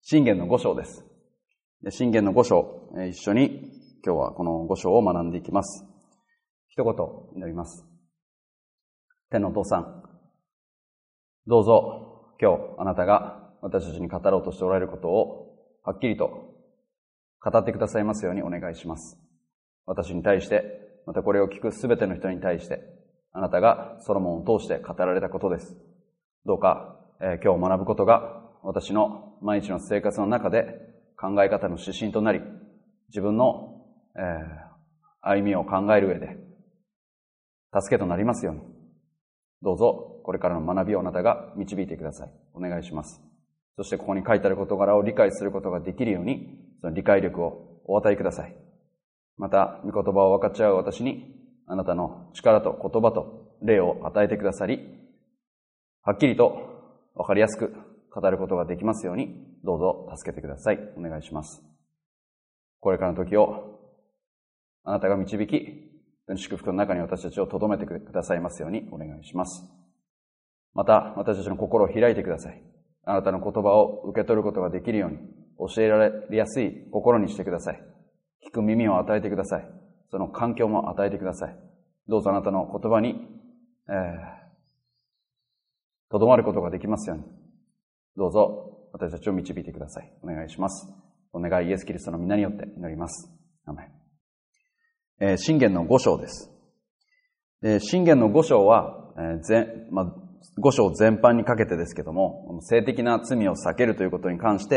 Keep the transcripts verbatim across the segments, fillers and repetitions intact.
箴言のご章です。箴言のご章、一緒に今日はこのご章を学んでいきます。一言祈ります。天のお父さん、どうぞ今日あなたが私たちに語ろうとしておられることをはっきりと語ってくださいますようにお願いします。私に対して、またこれを聞くすべての人に対して、あなたがソロモンを通して語られたことです。どうか、えー、今日学ぶことが私の毎日の生活の中で考え方の指針となり、自分の、えー、歩みを考える上で助けとなりますように、どうぞこれからの学びをあなたが導いてください。お願いします。そしてここに書いてある事柄を理解することができるように、その理解力をお与えください。また、御言葉を分かち合う私に、あなたの力と言葉と霊を与えてくださり、はっきりと分かりやすく語ることができますように、どうぞ助けてください。お願いします。これからの時を、あなたが導き、祝福の中に私たちを留めてくださいますようにお願いします。また、私たちの心を開いてください。あなたの言葉を受け取ることができるように、教えられやすい心にしてください。聞く耳を与えてください。その環境も与えてください。どうぞあなたの言葉に、えー、とどまることができますように。どうぞ私たちを導いてください。お願いします。お願いイエスキリストの皆によって祈ります。アメン。えー、箴言のご章です。で、箴言のご章は、えー全まあ、ご章全般にかけてですけども、性的な罪を避けるということに関して、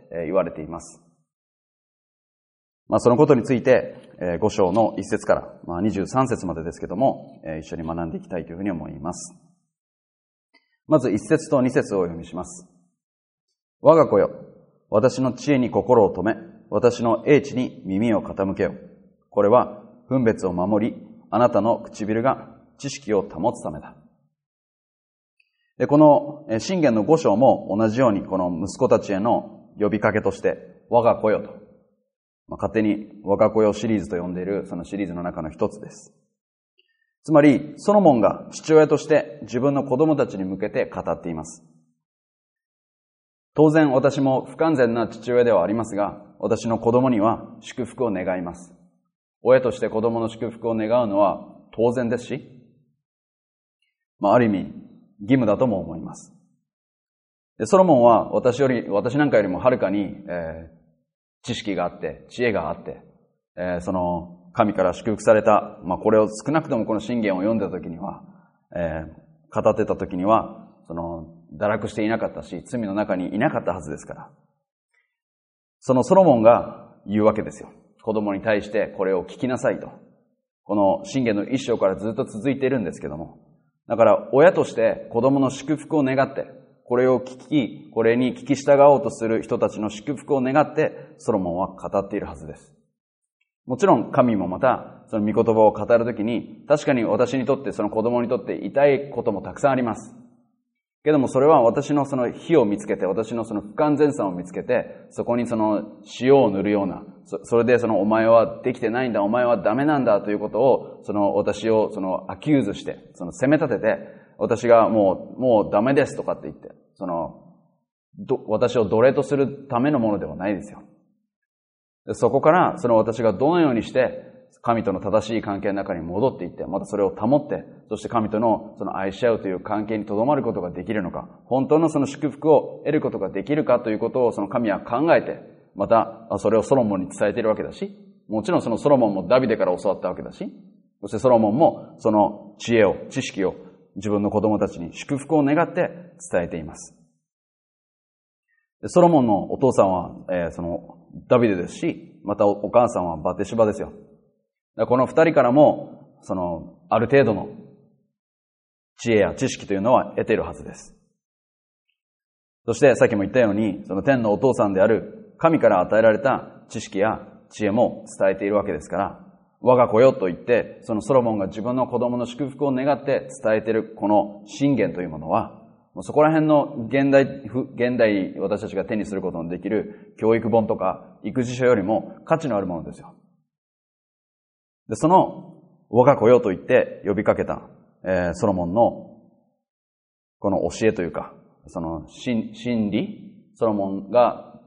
えー、言われています。まあ、そのことについて、えー、ご章のいっ節から、まあ、にじゅうさん節までですけども、えー、一緒に学んでいきたいというふうに思います。まずいっ節とに節をお読みします。我が子よ、私の知恵に心を留め、私の英知に耳を傾けよ。これは分別を守り、あなたの唇が知識を保つためだ。で、この箴言のご章も同じように、この息子たちへの呼びかけとして、我が子よと、まあ、勝手に我が子よシリーズと呼んでいるそのシリーズの中の一つです。つまり、ソロモンが父親として自分の子供たちに向けて語っています。当然私も不完全な父親ではありますが、私の子供には祝福を願います。親として子供の祝福を願うのは当然ですし、まあ、ある意味義務だとも思います。で、ソロモンは私より、私なんかよりもはるかに、えー、知識があって、知恵があって、えー、その神から祝福された、まあ、これを少なくともこの箴言を読んだ時には、えー、語ってた時には、その、堕落していなかったし、罪の中にいなかったはずですから。そのソロモンが言うわけですよ。子供に対してこれを聞きなさいと。この箴言の一章からずっと続いているんですけども。だから親として子供の祝福を願って、これを聞き、これに聞き従おうとする人たちの祝福を願って、ソロモンは語っているはずです。もちろん神もまた、その御言葉を語るときに、確かに私にとってその子供にとって痛いこともたくさんあります。けどもそれは私のその非を見つけて、私のその不完全さを見つけて、そこにその塩を塗るような、そそれでそのお前はできてないんだ、お前はダメなんだということを、その私をそのアキューズして、その責め立てて、私がもう、もうダメですとかって言って、その、ど私を奴隷とするためのものではないですよ。そこからその私がどのようにして、神との正しい関係の中に戻っていって、またそれを保って、そして神とのその愛し合うという関係に留まることができるのか、本当のその祝福を得ることができるかということをその神は考えて、またそれをソロモンに伝えているわけだし、もちろんそのソロモンもダビデから教わったわけだし、そしてソロモンもその知恵を、知識を自分の子供たちに祝福を願って伝えています。ソロモンのお父さんは、えー、そのダビデですし、またお母さんはバテシバですよ。この二人からも、その、ある程度の知恵や知識というのは得ているはずです。そして、さっきも言ったように、その天のお父さんである神から与えられた知識や知恵も伝えているわけですから、我が子よと言って、そのソロモンが自分の子供の祝福を願って伝えているこの箴言というものは、そこら辺の現代、現代私たちが手にすることのできる教育本とか育児書よりも価値のあるものですよ。で、その、我が子よと言って呼びかけた、えー、ソロモンの、この教えというか、その、真理、ソロモンが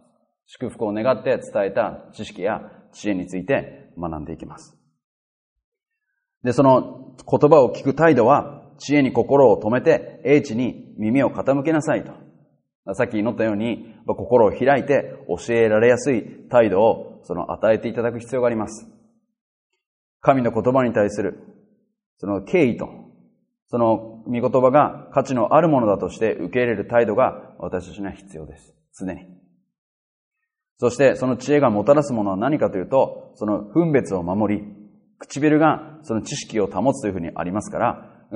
祝福を願って伝えた知識や知恵について学んでいきます。で、その言葉を聞く態度は、知恵に心を止めて英知に耳を傾けなさいと。さっき祈ったように、心を開いて教えられやすい態度をその与えていただく必要があります。神の言葉に対するその敬意と、その御言葉が価値のあるものだとして受け入れる態度が私たちには必要です。常に。そしてその知恵がもたらすものは何かというと、その分別を守り、唇がその知識を保つというふうにありますから、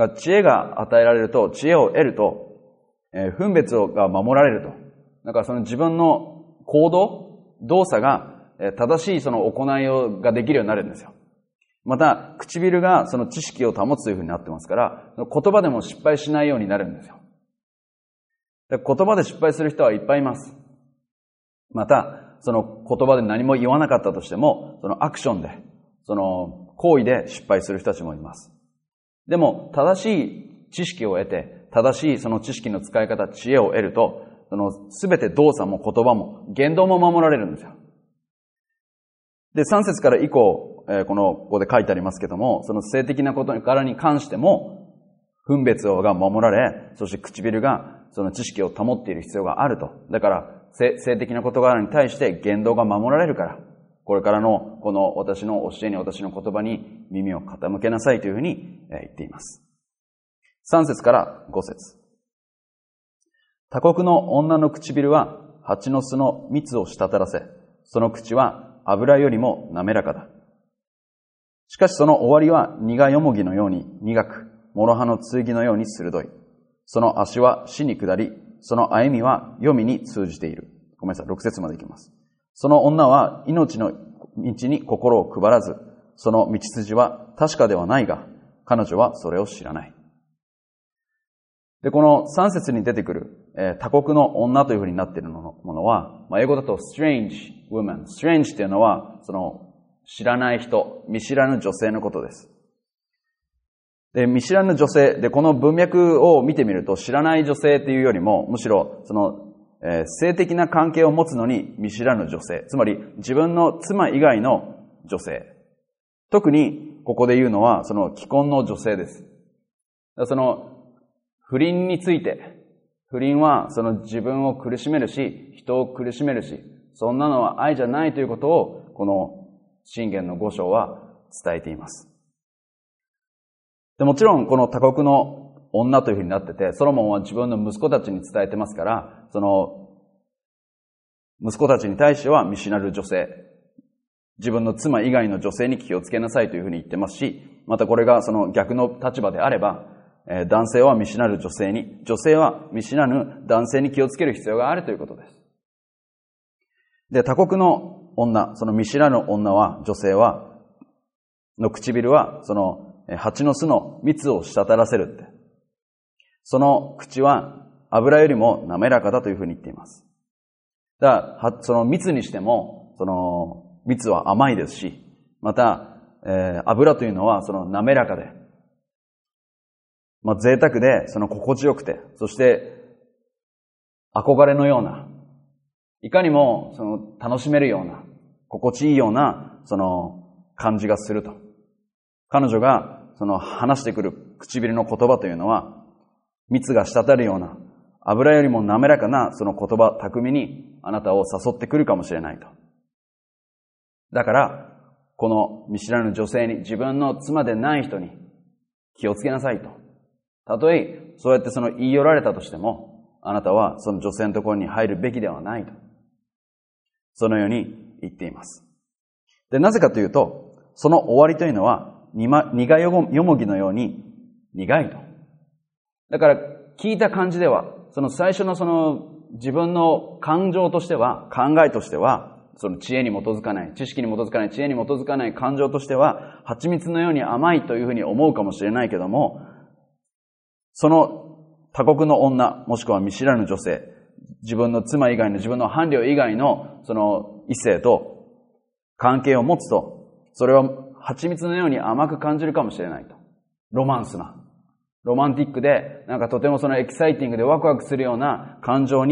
知恵が与えられると、知恵を得ると、えー、分別が守られると。だからその自分の行動、動作が正しいその行いをができるようになるんですよ。また、唇がその知識を保つというふうになってますから、言葉でも失敗しないようになるんですよ。言葉で失敗する人はいっぱいいます。また、その言葉で何も言わなかったとしても、そのアクションで、その行為で失敗する人たちもいます。でも、正しい知識を得て、正しいその知識の使い方、知恵を得ると、そのすべて動作も言葉も、言動も守られるんですよ。で、さん節から以降、えー、この、ここで書いてありますけども、その性的なことからに関しても、分別が守られ、そして唇がその知識を保っている必要があると。だから、性、性的な事柄に対して言動が守られるから、これからのこの私の教えに、私の言葉に耳を傾けなさいというふうに言っています。さん節からご節。他国の女の唇は蜂の巣の蜜を滴らせ、その口は油よりも滑らかだ。しかしその終わりは苦よもぎのように苦く、諸刃の剣のように鋭い。その足は死に下り、その歩みは黄泉に通じている。ごめんなさい、ろく節までいきます。その女は命の道に心を配らず、その道筋は確かではないが、彼女はそれを知らない。で、このさん節に出てくる、えー、他国の女というふうになっているものは、まあ、英語だと strange woman。strange っていうのは、その知らない人、見知らぬ女性のことです。で、見知らぬ女性、で、この文脈を見てみると、知らない女性っていうよりも、むしろ、その、えー、性的な関係を持つのに見知らぬ女性。つまり、自分の妻以外の女性。特に、ここで言うのは、その既婚の女性です。その、不倫について、不倫はその自分を苦しめるし、人を苦しめるし、そんなのは愛じゃないということを、この箴言の五章は伝えています。でもちろん、この他国の女というふうになってて、ソロモンは自分の息子たちに伝えてますから、その、息子たちに対しては見知らぬ女性、自分の妻以外の女性に気をつけなさいというふうに言ってますし、またこれがその逆の立場であれば、男性は見知らぬ女性に、女性は見知らぬ男性に気をつける必要があるということです。で、他国の女、その見知らぬ女は、女性は、の唇は、その蜂の巣の蜜を滴らせるって。その口は油よりも滑らかだというふうに言っています。だから、その蜜にしても、その蜜は甘いですし、また、えー、油というのはその滑らかで、まあ、贅沢で、その心地よくて、そして、憧れのような、いかにも、その、楽しめるような、心地いいような、その、感じがすると。彼女が、その、話してくる唇の言葉というのは、蜜が滴るような、油よりも滑らかな、その言葉、巧みに、あなたを誘ってくるかもしれないと。だから、この見知らぬ女性に、自分の妻でない人に、気をつけなさいと。たとえ、そうやってその言い寄られたとしても、あなたはその女性のところに入るべきではないと。そのように言っています。で、なぜかというと、その終わりというのは、苦よもぎのように苦いと。だから、聞いた感じでは、その最初のその自分の感情としては、考えとしては、その知恵に基づかない、知識に基づかない、知恵に基づかない感情としては、蜂蜜のように甘いというふうに思うかもしれないけども、その他国の女、もしくは見知らぬ女性、自分の妻以外の、自分の伴侶以外のその異性と関係を持つと、それは蜂蜜のように甘く感じるかもしれないと。ロマンスな。ロマンティックで、なんかとてもそのエキサイティングでワクワクするような感情に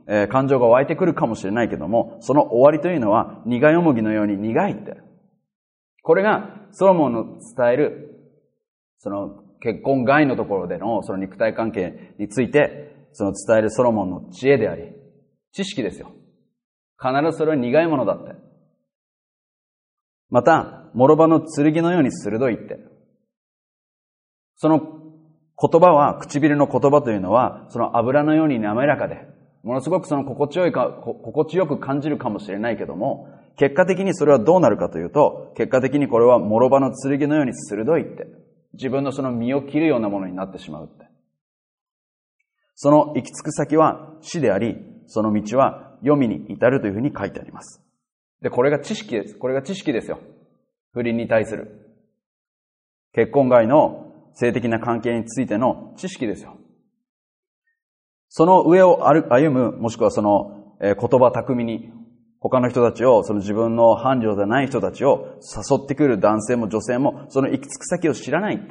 えー、感情が湧いてくるかもしれないけども、その終わりというのは苦よもぎのように苦いって。これがソロモンの伝える、その結婚外のところでのその肉体関係について、その伝えるソロモンの知恵であり、知識ですよ。必ずそれは苦いものだって。また、諸刃の剣のように鋭いって。その言葉は、唇の言葉というのは、その油のように滑らかで、ものすごくその心地よいか、心地よく感じるかもしれないけども、結果的にそれはどうなるかというと、結果的にこれは諸刃の剣のように鋭いって。自分のその身を切るようなものになってしまうって。その行き着く先は死であり、その道は黄泉に至るというふうに書いてあります。で、これが知識です。これが知識ですよ。不倫に対する。結婚外の性的な関係についての知識ですよ。その上を歩む、もしくはその言葉巧みに、他の人たちを、その自分の伴侶でない人たちを誘ってくる男性も女性も、その行き着く先を知らないって。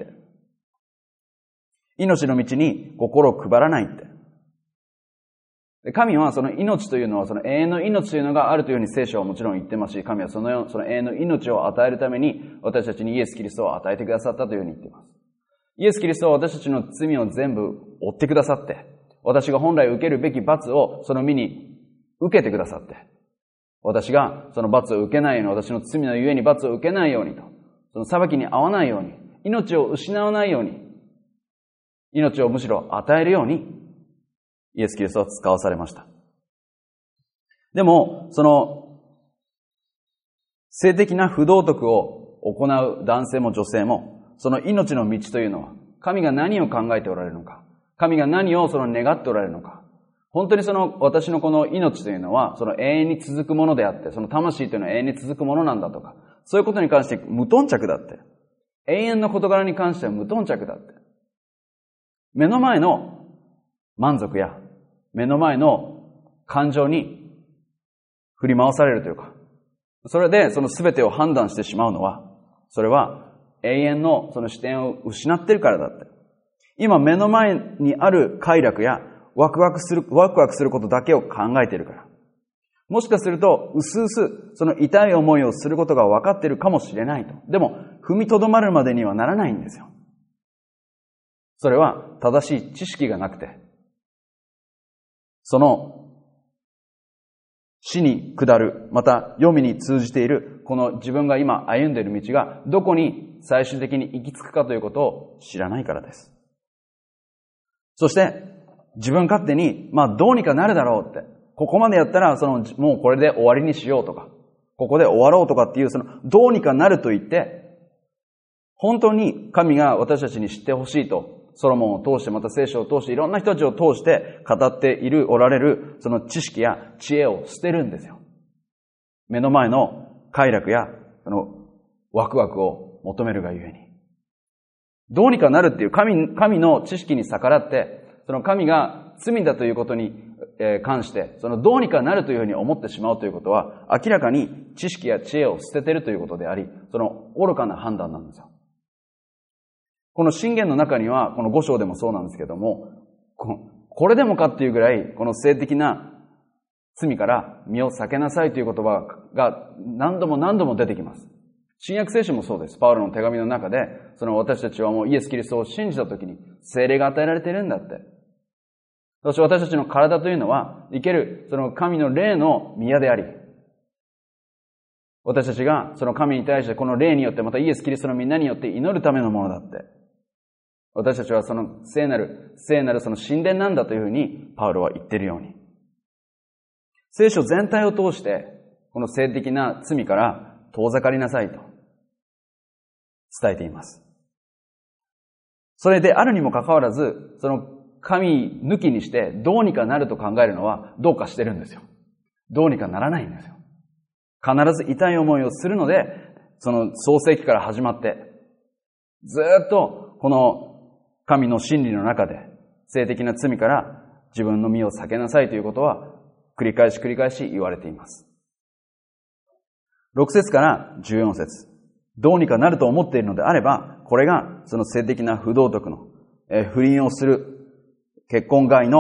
命の道に心を配らないって。神はその命というのは、その永遠の命というのがあるというふうに聖書はもちろん言ってますし、神はその、その永遠の命を与えるために、私たちにイエス・キリストを与えてくださったというふうに言っています。イエス・キリストは私たちの罪を全部負ってくださって、私が本来受けるべき罰をその身に受けてくださって、私がその罰を受けないように、私の罪のゆえに罰を受けないようにと、その裁きに遭わないように、命を失わないように、命をむしろ与えるように、イエス・キリストは使わされました。でも、その、性的な不道徳を行う男性も女性も、その命の道というのは、神が何を考えておられるのか、神が何をその願っておられるのか、本当にその私のこの命というのはその永遠に続くものであって、その魂というのは永遠に続くものなんだとか、そういうことに関して無頓着だって。永遠の事柄に関しては無頓着だって。目の前の満足や目の前の感情に振り回されるというか、それでその全てを判断してしまうのは、それは永遠のその視点を失っているからだって。今目の前にある快楽やワクワクする、ワクワクすることだけを考えているから。もしかすると、うすうす、その痛い思いをすることが分かっているかもしれないと。でも、踏みとどまるまでにはならないんですよ。それは、正しい知識がなくて、その、死に下る、また、黄泉に通じている、この自分が今歩んでいる道が、どこに最終的に行き着くかということを知らないからです。そして、自分勝手に、まあどうにかなるだろうって。ここまでやったら、その、もうこれで終わりにしようとか、ここで終わろうとかっていう、その、どうにかなると言って、本当に神が私たちに知ってほしいと、ソロモンを通して、また聖書を通して、いろんな人たちを通して語っている、おられる、その知識や知恵を捨てるんですよ。目の前の快楽や、その、ワクワクを求めるがゆえに。どうにかなるっていう神、神の知識に逆らって、その神が罪だということに関して、そのどうにかなるというふうに思ってしまうということは、明らかに知識や知恵を捨てているということであり、その愚かな判断なんですよ。この箴言の中には、この五章でもそうなんですけども、これでもかっていうぐらい、この性的な罪から身を避けなさいという言葉が何度も何度も出てきます。新約聖書もそうです。パウロの手紙の中で、その私たちはもうイエス・キリストを信じたときに、聖霊が与えられているんだって。そして私たちの体というのは、生ける、その神の霊の宮であり、私たちがその神に対してこの霊によって、またイエス・キリストの皆によって祈るためのものだって。私たちはその聖なる、聖なるその神殿なんだというふうに、パウロは言っているように。聖書全体を通して、この性的な罪から遠ざかりなさいと伝えています。それであるにもかかわらず、その神抜きにしてどうにかなると考えるのはどうかしてるんですよ。どうにかならないんですよ。必ず痛い思いをするので、その創世記から始まって、ずっとこの神の真理の中で性的な罪から自分の身を避けなさいということは繰り返し繰り返し言われています。ろく節からじゅうよん節。どうにかなると思っているのであれば、これがその性的な不道徳の、えー、不倫をする結婚外の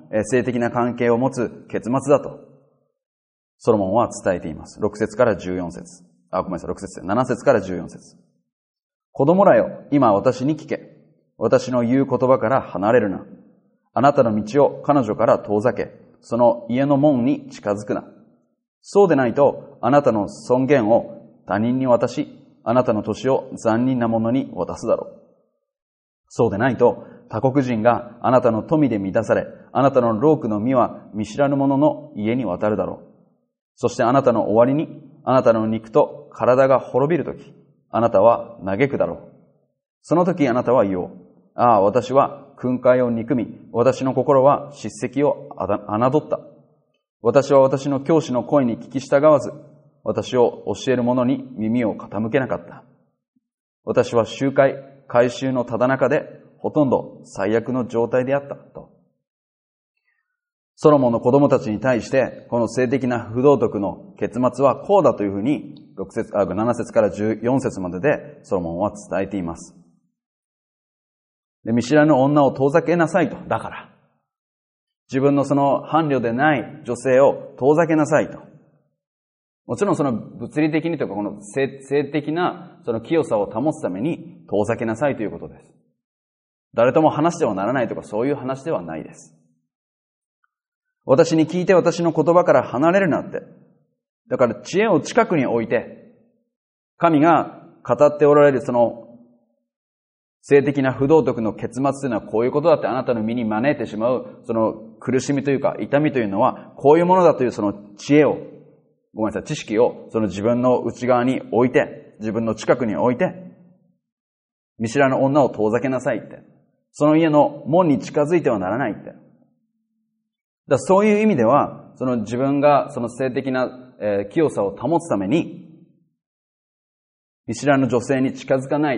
性的な関係を持つ結末だと、ソロモンは伝えています。ろく節からじゅうよん節。あ、ごめんなさい、ろく節。なな節からじゅうよん節。子供らよ、今私に聞け。私の言う言葉から離れるな。あなたの道を彼女から遠ざけ、その家の門に近づくな。そうでないと、あなたの尊厳を他人に渡し、あなたの年を残忍な者に渡すだろう。そうでないと、他国人があなたの富で満たされ、あなたの労苦の実は見知らぬ者の家に渡るだろう。そしてあなたの終わりに、あなたの肉と体が滅びるとき、あなたは嘆くだろう。その時あなたは言おう。ああ、私は訓戒を憎み、私の心は叱責を侮った。私は私の教師の声に聞き従わず、私を教える者に耳を傾けなかった。私は集会、改宗のただ中で、ほとんど最悪の状態であった。と。ソロモンの子供たちに対して、この性的な不道徳の結末はこうだというふうに、ろく節、あ、なな節からじゅうよん節まででソロモンは伝えています。で、見知らぬ女を遠ざけなさいと。だから。自分のその伴侶でない女性を遠ざけなさいと。もちろんその物理的にというかこの 性, 性的なその清さを保つために遠ざけなさいということです。誰とも話してはならないとかそういう話ではないです。私に聞いて私の言葉から離れるなって。だから知恵を近くに置いて、神が語っておられるその性的な不道徳の結末というのはこういうことだってあなたの身に招いてしまうその苦しみというか痛みというのはこういうものだというその知恵を、ごめんなさい、知識をその自分の内側に置いて、自分の近くに置いて、見知らぬ女を遠ざけなさいって。その家の門に近づいてはならないって。だからそういう意味では、その自分がその性的な、えー、清さを保つために、見知らぬ女性に近づかない、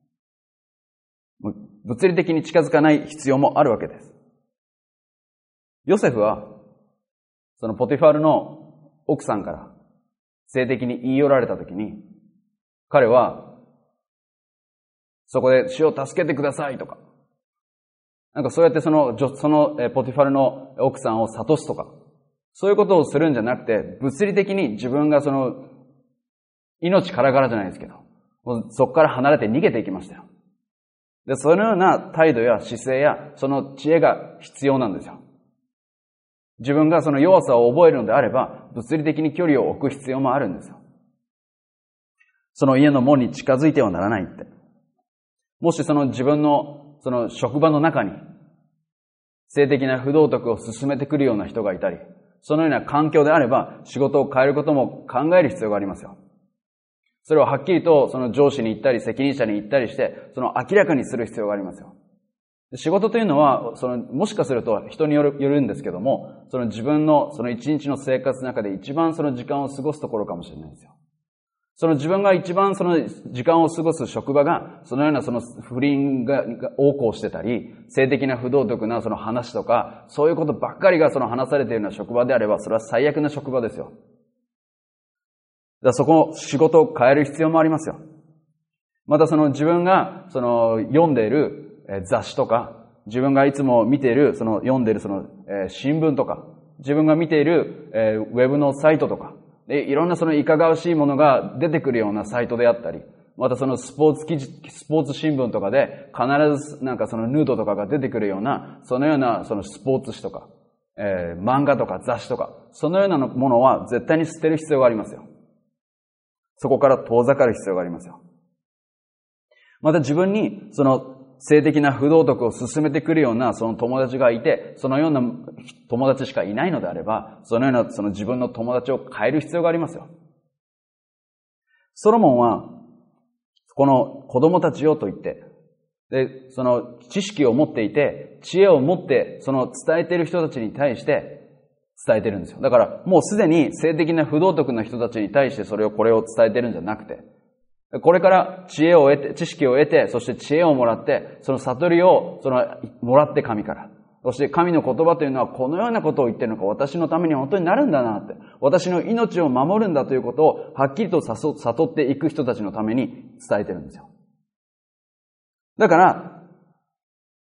物理的に近づかない必要もあるわけです。ヨセフは、そのポティファルの奥さんから性的に言い寄られたときに、彼は、そこで主を助けてくださいとか、なんかそうやってその、そのポティファルの奥さんを諭すとか、そういうことをするんじゃなくて、物理的に自分がその、命からがらじゃないですけど、そこから離れて逃げていきましたよ。で、そのような態度や姿勢や、その知恵が必要なんですよ。自分がその弱さを覚えるのであれば、物理的に距離を置く必要もあるんですよ。その家の門に近づいてはならないって。もしその自分のその職場の中に、性的な不道徳を進めてくるような人がいたり、そのような環境であれば、仕事を変えることも考える必要がありますよ。それをはっきりとその上司に言ったり、責任者に言ったりして、その明らかにする必要がありますよ。仕事というのは、その、もしかすると人による、よるんですけども、その自分のその一日の生活の中で一番その時間を過ごすところかもしれないんですよ。その自分が一番その時間を過ごす職場が、そのようなその不倫が横行してたり、性的な不道徳なその話とか、そういうことばっかりがその話されているような職場であれば、それは最悪な職場ですよ。だからそこの仕事を変える必要もありますよ。またその自分がその読んでいる雑誌とか、自分がいつも見ているその読んでいるその新聞とか、自分が見ているウェブのサイトとか、で、いろんなそのいかがわしいものが出てくるようなサイトであったり、またそのスポーツ記事、スポーツ新聞とかで必ずなんかそのヌードとかが出てくるような、そのようなそのスポーツ紙とか、えー、漫画とか雑誌とか、そのようなものは絶対に捨てる必要がありますよ。そこから遠ざかる必要がありますよ。また自分にその性的な不道徳を進めてくるようなその友達がいて、そのような友達しかいないのであれば、そのようなその自分の友達を変える必要がありますよ。ソロモンは、この子供たちよと言って、で、その知識を持っていて、知恵を持って、その伝えている人たちに対して伝えてるんですよ。だからもうすでに性的な不道徳な人たちに対してそれを、これを伝えてるんじゃなくて、これから知恵を得て、知識を得て、そして知恵をもらって、その悟りを、その、もらって神から。そして神の言葉というのはこのようなことを言っているのか、私のために本当になるんだなって。私の命を守るんだということを、はっきりと悟っていく人たちのために伝えてるんですよ。だから、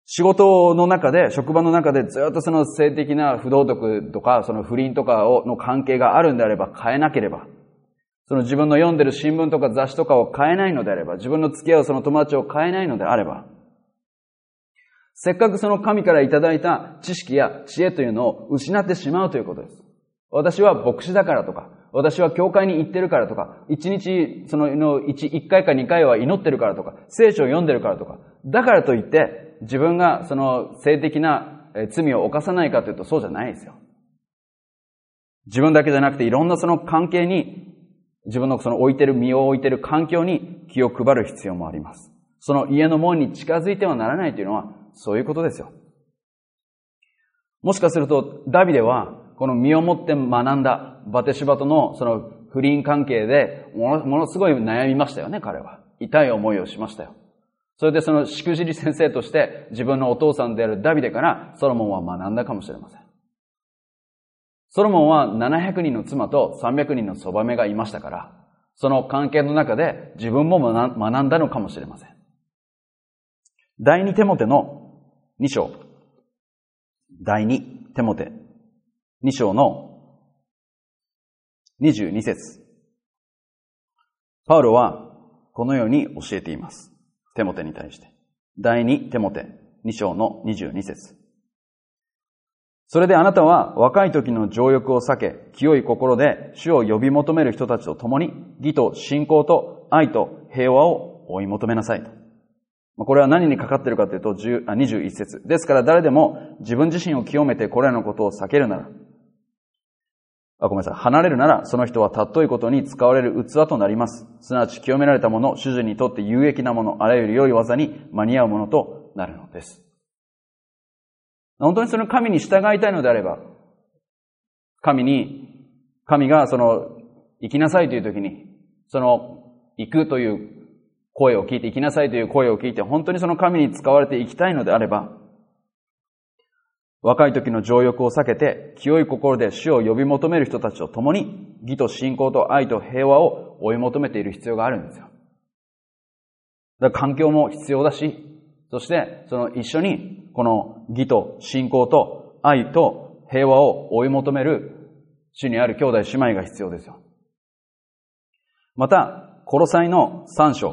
仕事の中で、職場の中でずっとその性的な不道徳とか、その不倫とかをの関係があるんであれば変えなければ、その自分の読んでる新聞とか雑誌とかを変えないのであれば、自分の付き合うその友達を変えないのであれば、せっかくその神からいただいた知識や知恵というのを失ってしまうということです。私は牧師だからとか、私は教会に行ってるからとか、一日、その、一、一回か二回は祈ってるからとか、聖書を読んでるからとか、だからといって、自分がその性的な罪を犯さないかというとそうじゃないですよ。自分だけじゃなくていろんなその関係に、自分のその置いてる、身を置いてる環境に気を配る必要もあります。その家の門に近づいてはならないというのは、そういうことですよ。もしかすると、ダビデは、この身をもって学んだバテシバとのその不倫関係でもの、ものすごい悩みましたよね、彼は。痛い思いをしましたよ。それでそのしくじり先生として自分のお父さんであるダビデからソロモンは学んだかもしれません。ソロモンはななひゃくにんの妻とさんびゃくにんのそばめがいましたから、その関係の中で自分も学んだのかもしれません。第二テモテのに章。第二テモテに章のにじゅうに節。パウロはこのように教えています。テモテに対して。第二テモテに章のにじゅうに節。それであなたは若い時の情欲を避け、清い心で主を呼び求める人たちと共に、義と信仰と愛と平和を追い求めなさいと。これは何にかかっているかというと、にじゅういち節。ですから誰でも自分自身を清めてこれらのことを避けるなら、あ、ごめんなさい。離れるなら、その人は尊いことに使われる器となります。すなわち清められたもの、主人にとって有益なもの、あらゆる良い技に間に合うものとなるのです。本当にその神に従いたいのであれば、神に、神がその、行きなさいという時に、その、行くという声を聞いて、行きなさいという声を聞いて、本当にその神に使われて行きたいのであれば、若い時の情欲を避けて、清い心で主を呼び求める人たちと共に、義と信仰と愛と平和を追い求めている必要があるんですよ。だから環境も必要だし、そしてその一緒にこの義と信仰と愛と平和を追い求める主にある兄弟姉妹が必要ですよ。また、コロサイのさん章。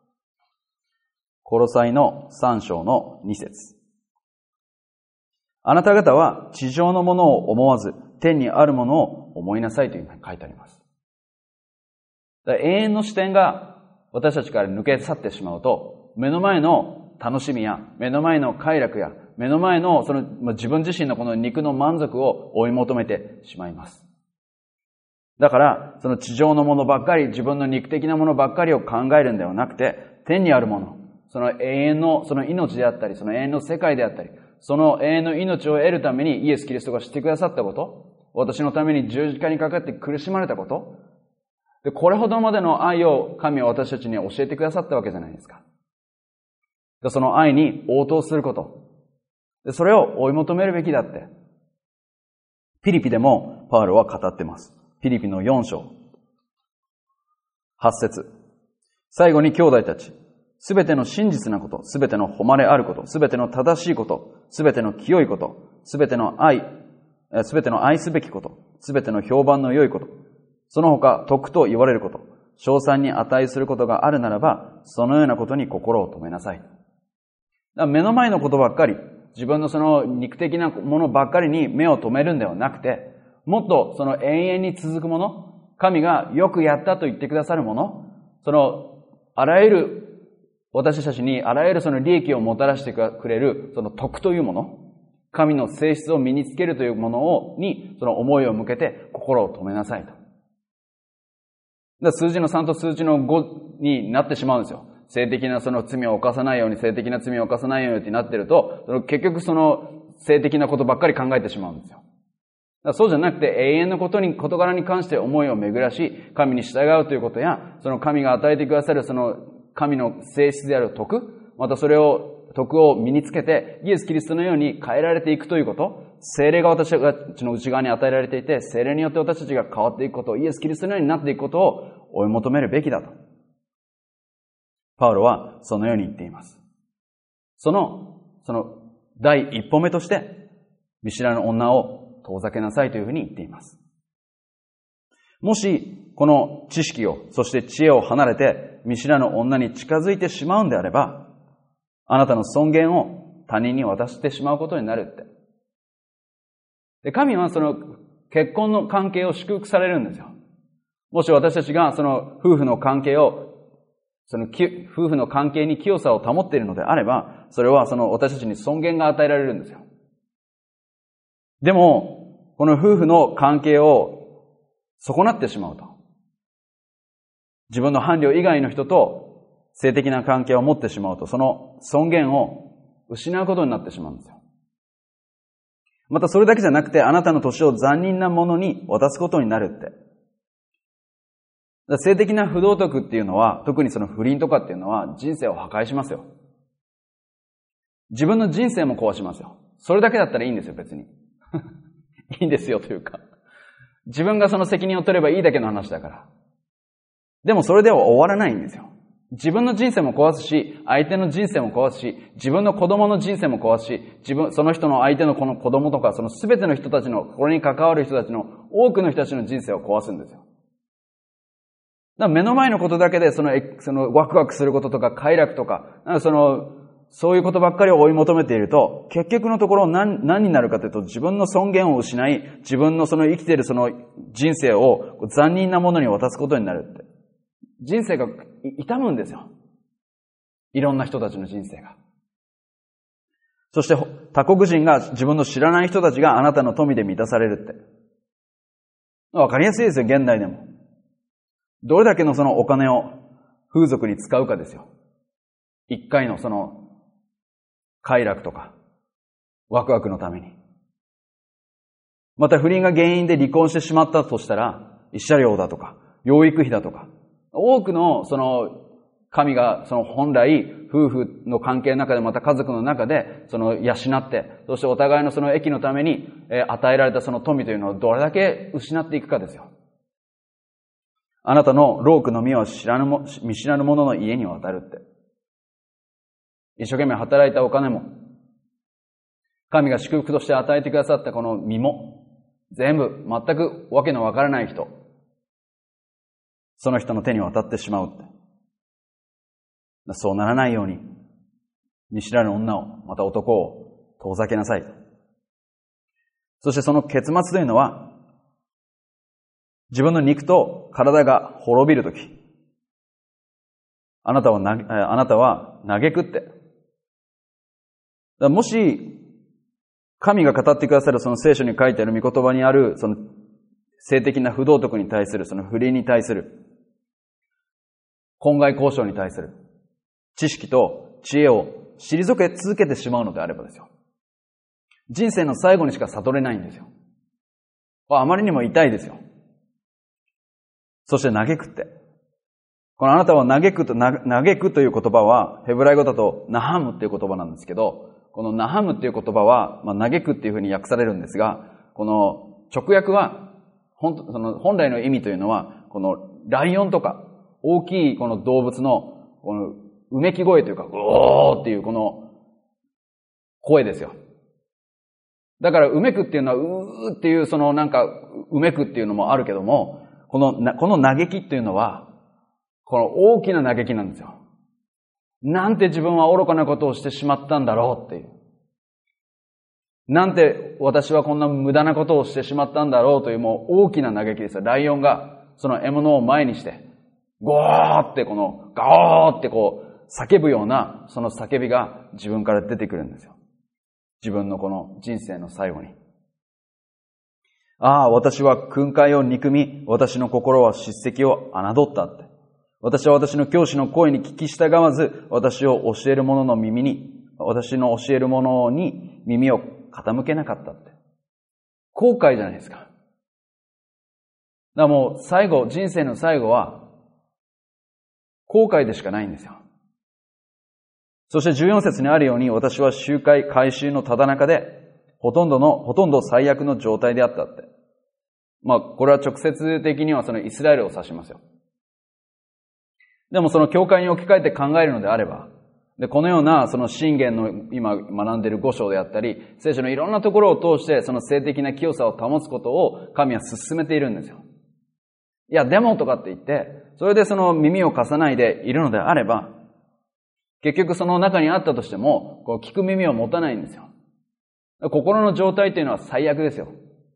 コロサイのさん章のに節。あなた方は地上のものを思わず天にあるものを思いなさいというふうに書いてあります。だから永遠の視点が私たちから抜け去ってしまうと、目の前の楽しみや目の前の快楽や目の前のその自分自身のこの肉の満足を追い求めてしまいます。だからその地上のものばっかり、自分の肉的なものばっかりを考えるんではなくて、天にあるもの、その永遠のその命であったり、その永遠の世界であったり、その永遠の命を得るためにイエス・キリストがしてくださったこと、私のために十字架にかかって苦しまれたこと、でこれほどまでの愛を神は私たちに教えてくださったわけじゃないですか。でその愛に応答すること、でそれを追い求めるべきだって、ピリピでもパウロは語っています。ピリピのよん章、はち節。最後に兄弟たち、すべての真実なこと、すべての誉れあること、すべての正しいこと、すべての清いこと、すべての愛、すべての愛すべきこと、すべての評判の良いこと、その他徳と言われること、称賛に値することがあるならば、そのようなことに心を留めなさい。だから目の前のことばっかり、自分のその肉的なものばっかりに目を留めるんではなくて、もっとその永遠に続くもの、神がよくやったと言ってくださるもの、そのあらゆる私たちにあらゆるその利益をもたらしてくれるその徳というもの、神の性質を身につけるというものをにその思いを向けて心を止めなさいと。だから数字のさんと数字のごになってしまうんですよ。性的なその罪を犯さないように、性的な罪を犯さないようにってなってると、その結局その性的なことばっかり考えてしまうんですよ。だからそうじゃなくて永遠のことに、事柄に関して思いを巡らし、神に従うということや、その神が与えてくださるその神の性質である徳、またそれを、徳を身につけて、イエス・キリストのように変えられていくということ、聖霊が私たちの内側に与えられていて、聖霊によって私たちが変わっていくこと、イエス・キリストのようになっていくことを追い求めるべきだと。パウロはそのように言っています。その、 その第一歩目として、見知らぬ女を遠ざけなさいというふうに言っています。もし、この知識を、そして知恵を離れて、見知らぬ女に近づいてしまうんであれば、あなたの尊厳を他人に渡してしまうことになるって。で、神はその結婚の関係を祝福されるんですよ。もし私たちがその夫婦の関係を、その夫婦の関係に清さを保っているのであれば、それはその私たちに尊厳が与えられるんですよ。でも、この夫婦の関係を損なってしまうと。自分の伴侶以外の人と性的な関係を持ってしまうと、その尊厳を失うことになってしまうんですよ。またそれだけじゃなくて、あなたの年を残忍なものに渡すことになるって。性的な不道徳っていうのは、特にその不倫とかっていうのは人生を破壊しますよ。自分の人生も壊しますよ。それだけだったらいいんですよ、別に。いいんですよというか。自分がその責任を取ればいいだけの話だから。でもそれでは終わらないんですよ。自分の人生も壊すし、相手の人生も壊すし、自分の子供の人生も壊すし、自分、その人の相手のこの子供とか、その全ての人たちの、これに関わる人たちの、多くの人たちの人生を壊すんですよ。だから目の前のことだけで、その、その、ワクワクすることとか、快楽とか、なんかその、そういうことばっかりを追い求めていると、結局のところ何、何になるかというと、自分の尊厳を失い、自分のその生きているその人生を残忍なものに渡すことになるって。人生が痛むんですよ。いろんな人たちの人生が。そして他国人が、自分の知らない人たちがあなたの富で満たされるって。わかりやすいですよ、現代でも。どれだけのそのお金を風俗に使うかですよ。一回のその快楽とかワクワクのために。また不倫が原因で離婚してしまったとしたら、慰謝料だとか養育費だとか、多くのその神がその本来夫婦の関係の中で、また家族の中でその養って、そしてお互いのその益のために与えられたその富というのをどれだけ失っていくかですよ。あなたの労苦の実は知らぬも、見知らぬ者の家に渡るって。一生懸命働いたお金も、神が祝福として与えてくださったこの実も、全部全くわけのわからない人、その人の手に渡ってしまうって。そうならないように、見知らぬ女を、また男を遠ざけなさい。そしてその結末というのは、自分の肉と体が滅びるとき、あなたはな、あなたは嘆くって。もし、神が語ってくださるその聖書に書いてある御言葉にある、その性的な不道徳に対する、その不倫に対する、婚外交渉に対する、知識と知恵を退け続けてしまうのであればですよ。人生の最後にしか悟れないんですよ。あまりにも痛いですよ。そして嘆くって。このあなたは嘆くと、嘆くという言葉は、ヘブライ語だとナハムっていう言葉なんですけど、このナハムっていう言葉は、まあ、嘆くっていうふうに訳されるんですが、この直訳は、本、その本来の意味というのは、このライオンとか、大きいこの動物の、このうめき声というか、うおーっていうこの声ですよ。だから、うめくっていうのは、うーっていうそのなんか、うめくっていうのもあるけども、この、この嘆きっていうのは、この大きな嘆きなんですよ。なんて自分は愚かなことをしてしまったんだろうっていう。なんて私はこんな無駄なことをしてしまったんだろうというもう大きな嘆きですよ。ライオンがその獲物を前にして、ゴーってこの、ゴーってこう叫ぶようなその叫びが自分から出てくるんですよ。自分のこの人生の最後に。ああ、私は訓戒を憎み、私の心は叱責を侮ったって。私は私の教師の声に聞き従わず、私を教える者の耳に、私の教える者に耳を傾けなかったって。後悔じゃないですか。だからもう最後、人生の最後は、後悔でしかないんですよ。そしてじゅうよん節にあるように、私は集会改宗のただ中で、ほとんどの、ほとんど最悪の状態であったって。まあ、これは直接的にはそのイスラエルを指しますよ。でもその教会に置き換えて考えるのであれば、 で、このようなその箴言の今学んでいる五章であったり、聖書のいろんなところを通してその性的な清さを保つことを神は進めているんですよ。いや、でもとかって言って、それでその耳を貸さないでいるのであれば、結局その中にあったとしても、こう聞く耳を持たないんですよ。心の状態というのは最悪ですよ。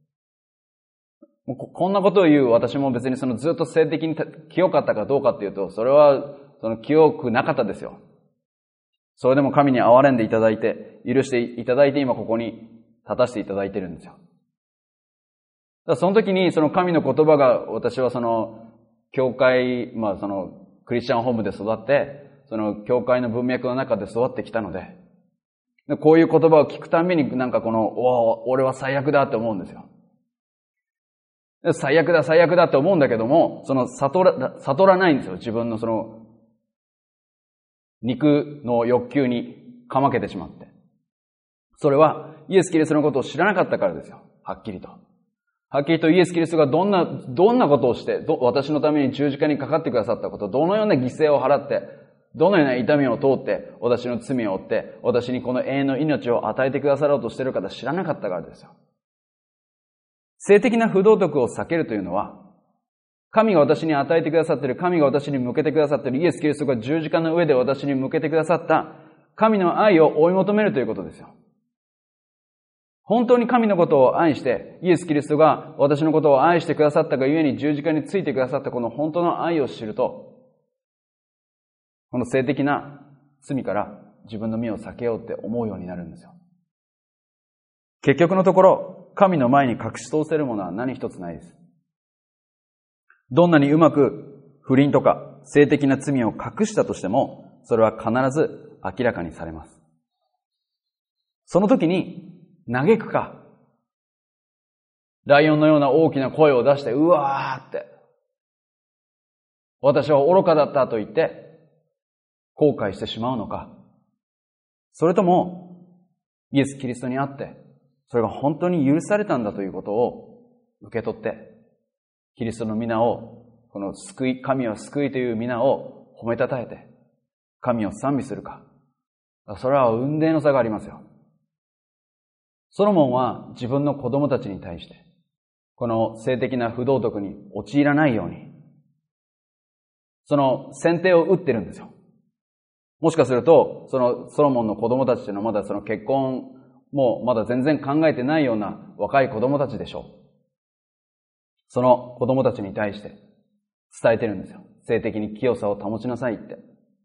こんなことを言う私も別にそのずっと性的に清かったかどうかっていうと、それはその清くなかったですよ。それでも神に憐れんでいただいて、許していただいて今ここに立たせていただいてるんですよ。だからその時にその神の言葉が私はその教会、まあそのクリスチャンホームで育って、その教会の文脈の中で育ってきたので、でこういう言葉を聞くたびになんかこの、お俺は最悪だって思うんですよ。最悪だ最悪だって思うんだけども、その悟ら、悟らないんですよ。自分のその肉の欲求にかまけてしまって。それはイエス・キリストのことを知らなかったからですよ。はっきりと。はっきりとイエス・キリストがどんな、どんなことをして、ど私のために十字架にかかってくださったこと、どのような犠牲を払って、どのような痛みを通って、私の罪を負って、私にこの永遠の命を与えてくださろうとしている方知らなかったからですよ。性的な不道徳を避けるというのは、神が私に与えてくださっている、神が私に向けてくださっている、イエス・キリストが十字架の上で私に向けてくださった神の愛を追い求めるということですよ。本当に神のことを愛して、イエス・キリストが私のことを愛してくださったがゆえに十字架についてくださったこの本当の愛を知ると、この性的な罪から自分の身を避けようって思うようになるんですよ。結局のところ、神の前に隠し通せるものは何一つないです。どんなにうまく不倫とか性的な罪を隠したとしても、それは必ず明らかにされます。その時に嘆くか、ライオンのような大きな声を出して、うわーって、私は愚かだったと言って、後悔してしまうのか、それとも、イエス・キリストにあって、それが本当に許されたんだということを受け取って、キリストの皆を、この救い、神は救いという皆を褒めたたえて、神を賛美するか。それは雲泥の差がありますよ。ソロモンは自分の子供たちに対して、この性的な不道徳に陥らないように、その先手を打ってるんですよ。もしかすると、そのソロモンの子供たちというのはまだその結婚もまだ全然考えてないような若い子供たちでしょう。その子供たちに対して伝えてるんですよ。性的に清さを保ちなさいって。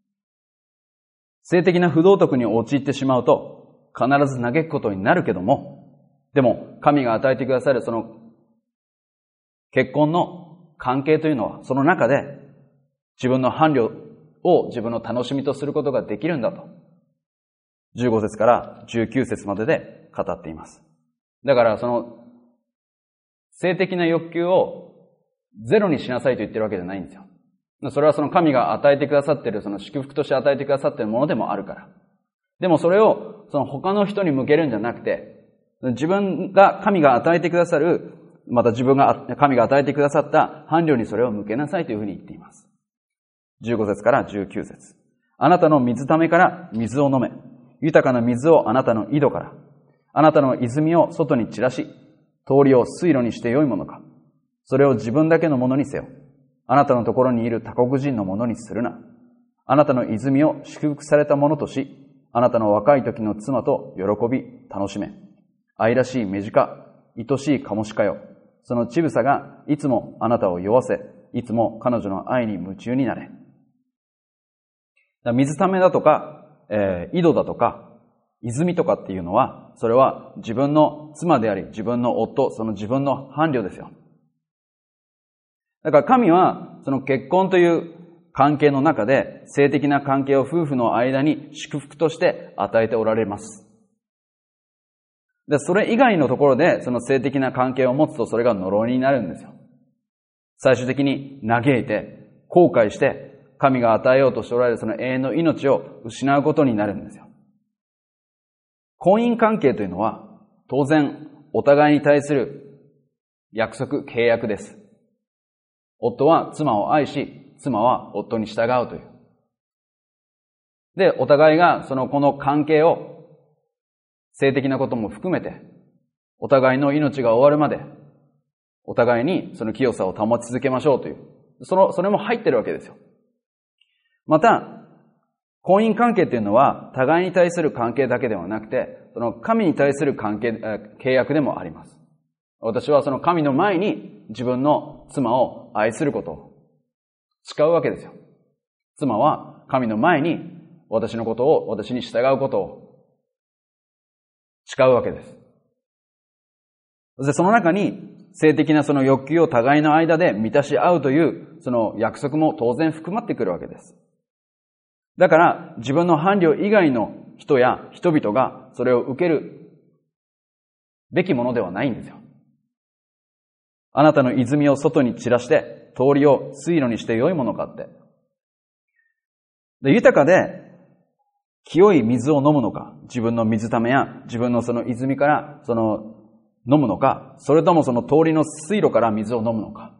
性的な不道徳に陥ってしまうと必ず嘆くことになるけども、でも神が与えてくださるその結婚の関係というのは、その中で自分の伴侶を自分の楽しみとすることができるんだと。じゅうご節からじゅうきゅう節までで語っています。だからその性的な欲求をゼロにしなさいと言ってるわけじゃないんですよ。それはその神が与えてくださっている、その祝福として与えてくださっているものでもあるから。でもそれをその他の人に向けるんじゃなくて、自分が神が与えてくださる、また自分が神が与えてくださった伴侶にそれを向けなさいというふうに言っています。じゅうご節からじゅうきゅう節。あなたの水ためから水を飲め。豊かな水をあなたの井戸から。あなたの泉を外に散らし、通りを水路にしてよいものか。それを自分だけのものにせよ。あなたのところにいる他国人のものにするな。あなたの泉を祝福されたものとし、あなたの若い時の妻と喜び、楽しめ。愛らしい目近、愛しいカモシカよ。その乳房がいつもあなたを酔わせ、いつも彼女の愛に夢中になれ。水ためだとか、えー、井戸だとか、泉とかっていうのは、それは自分の妻であり、自分の夫、その自分の伴侶ですよ。だから神は、その結婚という関係の中で、性的な関係を夫婦の間に祝福として与えておられます。で、それ以外のところで、その性的な関係を持つと、それが呪いになるんですよ。最終的に嘆いて、後悔して、神が与えようとしておられるその永遠の命を失うことになるんですよ。婚姻関係というのは、当然、お互いに対する約束、契約です。夫は妻を愛し、妻は夫に従うという。 で、お互いがそのこの関係を、性的なことも含めて、お互いの命が終わるまで、お互いにその清さを保ち続けましょうという、その、それも入ってるわけですよ。また、婚姻関係っていうのは、互いに対する関係だけではなくて、その神に対する関係、契約でもあります。私はその神の前に自分の妻を愛することを誓うわけですよ。妻は神の前に私のことを、私に従うことを誓うわけです。そしてその中に性的なその欲求を互いの間で満たし合うというその約束も当然含まってくるわけです。だから自分の伴侶以外の人や人々がそれを受けるべきものではないんですよ。あなたの泉を外に散らして通りを水路にして良いものかって。で、豊かで清い水を飲むのか、自分の水ためや自分のその泉からその飲むのか、それともその通りの水路から水を飲むのか。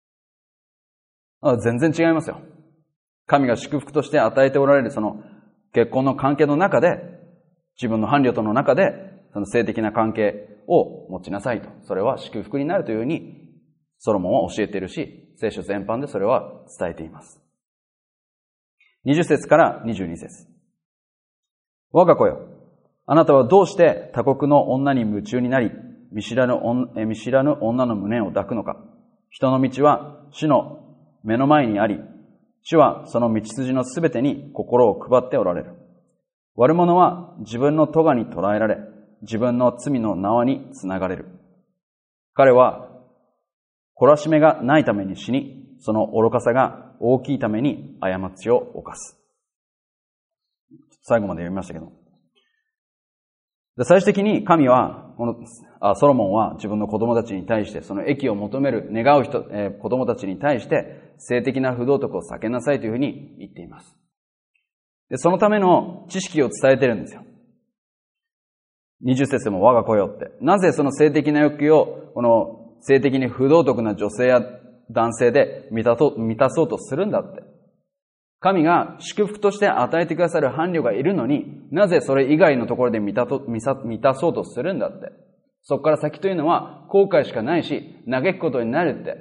全然違いますよ。神が祝福として与えておられるその結婚の関係の中で、自分の伴侶との中で、その性的な関係を持ちなさいと。それは祝福になるというふうに、ソロモンは教えているし、聖書全般でそれは伝えています。にじゅっ節からにじゅうに節。我が子よ、あなたはどうして他国の女に夢中になり、見知らぬ女、見知らぬ女の胸を抱くのか。人の道は主の目の前にあり、主はその道筋のすべてに心を配っておられる。悪者は自分の咎に捕らえられ、自分の罪の縄につながれる。彼は懲らしめがないために死に、その愚かさが大きいために過ちを犯す。最後まで読みましたけど。で、最終的に神は、このあソロモンは自分の子供たちに対して、その益を求める、願う人、えー、子供たちに対して、性的な不道徳を避けなさいというふうに言っています。で、そのための知識を伝えてるんですよ。にじゅっ節でも我が子よって。なぜその性的な欲求を、この性的に不道徳な女性や男性で満たそう、満たそうとするんだって。神が祝福として与えてくださる伴侶がいるのに、なぜそれ以外のところで満たと、満たそうとするんだって。そこから先というのは後悔しかないし、嘆くことになるって。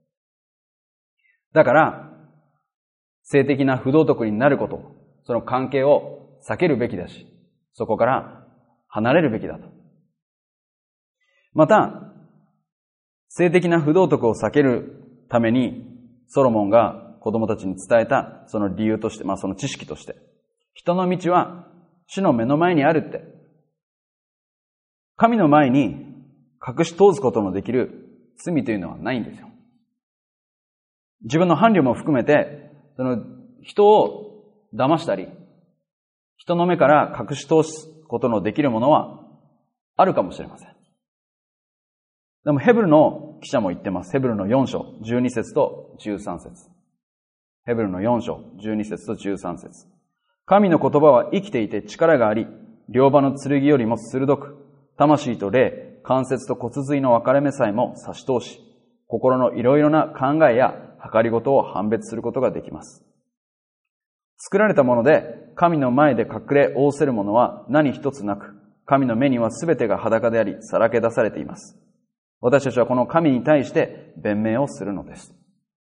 だから、性的な不道徳になること、その関係を避けるべきだし、そこから離れるべきだと。また、性的な不道徳を避けるために、ソロモンが子供たちに伝えたその理由として、まあその知識として、人の道は主の目の前にあるって。神の前に隠し通すことのできる罪というのはないんですよ。自分の伴侶も含めて、その人を騙したり、人の目から隠し通すことのできるものはあるかもしれません。でもヘブルの記者も言ってます。ヘブルのよん章、じゅうに節とじゅうさん節。ヘブルのよん章、じゅうに節とじゅうさん節。神の言葉は生きていて力があり、両刃の剣よりも鋭く、魂と霊、関節と骨髄の分かれ目さえも差し通し、心のいろいろな考えや計りごとを判別することができます。作られたもので、神の前で隠れ仰せるものは何一つなく、神の目にはすべてが裸であり、さらけ出されています。私たちはこの神に対して弁明をするのです。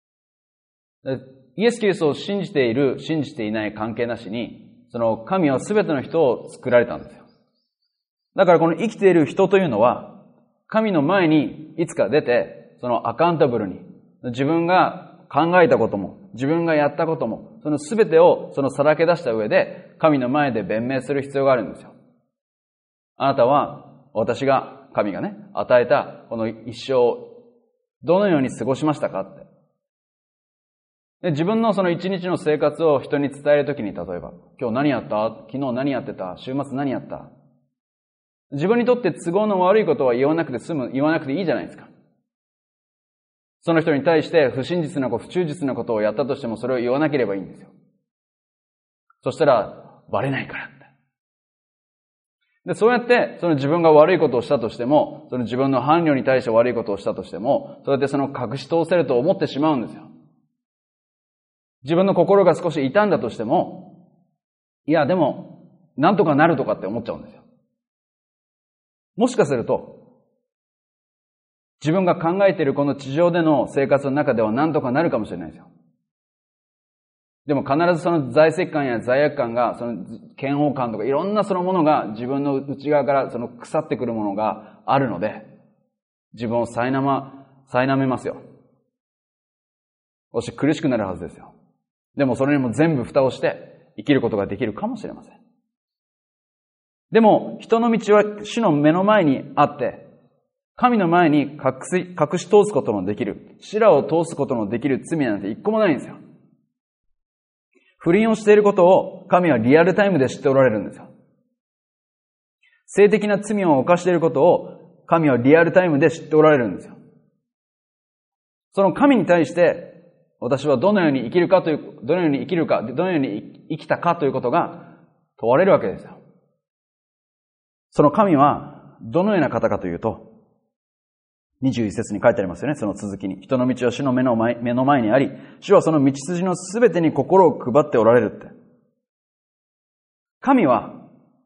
イエス・キリストを信じている、信じていない関係なしに、その神はすべての人を作られたんですよ。だからこの生きている人というのは、神の前にいつか出て、そのアカウンタブルに、自分が考えたことも、自分がやったことも、そのすべてをそのさらけ出した上で、神の前で弁明する必要があるんですよ。あなたは、私が、神がね、与えたこの一生をどのように過ごしましたかって。で、自分のその一日の生活を人に伝えるときに、例えば、今日何やった？昨日何やってた？週末何やった？自分にとって都合の悪いことは言わなくて済む、言わなくていいじゃないですか。その人に対して不真実なこと、不忠実なことをやったとしてもそれを言わなければいいんですよ。そしたら、バレないからって。で、そうやって、その自分が悪いことをしたとしても、その自分の伴侶に対して悪いことをしたとしても、そうやってその隠し通せると思ってしまうんですよ。自分の心が少し傷んだとしても、 いや、でも、なんとかなるとかって思っちゃうんですよ。もしかすると、自分が考えているこの地上での生活の中ではなんとかなるかもしれないですよ。でも必ずその財政感や罪悪感が、その嫌悪感とかいろんなそのものが自分の内側からその腐ってくるものがあるので、自分を苛ま、苛めますよ。そして苦しくなるはずですよ。でもそれにも全部蓋をして生きることができるかもしれません。でも人の道は主の目の前にあって、神の前に隠し、隠し通すことのできる、白を通すことのできる罪なんて一個もないんですよ。不倫をしていることを神はリアルタイムで知っておられるんですよ。性的な罪を犯していることを神はリアルタイムで知っておられるんですよ。その神に対して私はどのように生きるかという、どのように生きるか、どのように生きたかということが問われるわけですよ。その神はどのような方かというと、にじゅういち節に書いてありますよね、その続きに。人の道は主の目の前、目の前にあり、主はその道筋のすべてに心を配っておられるって。神は、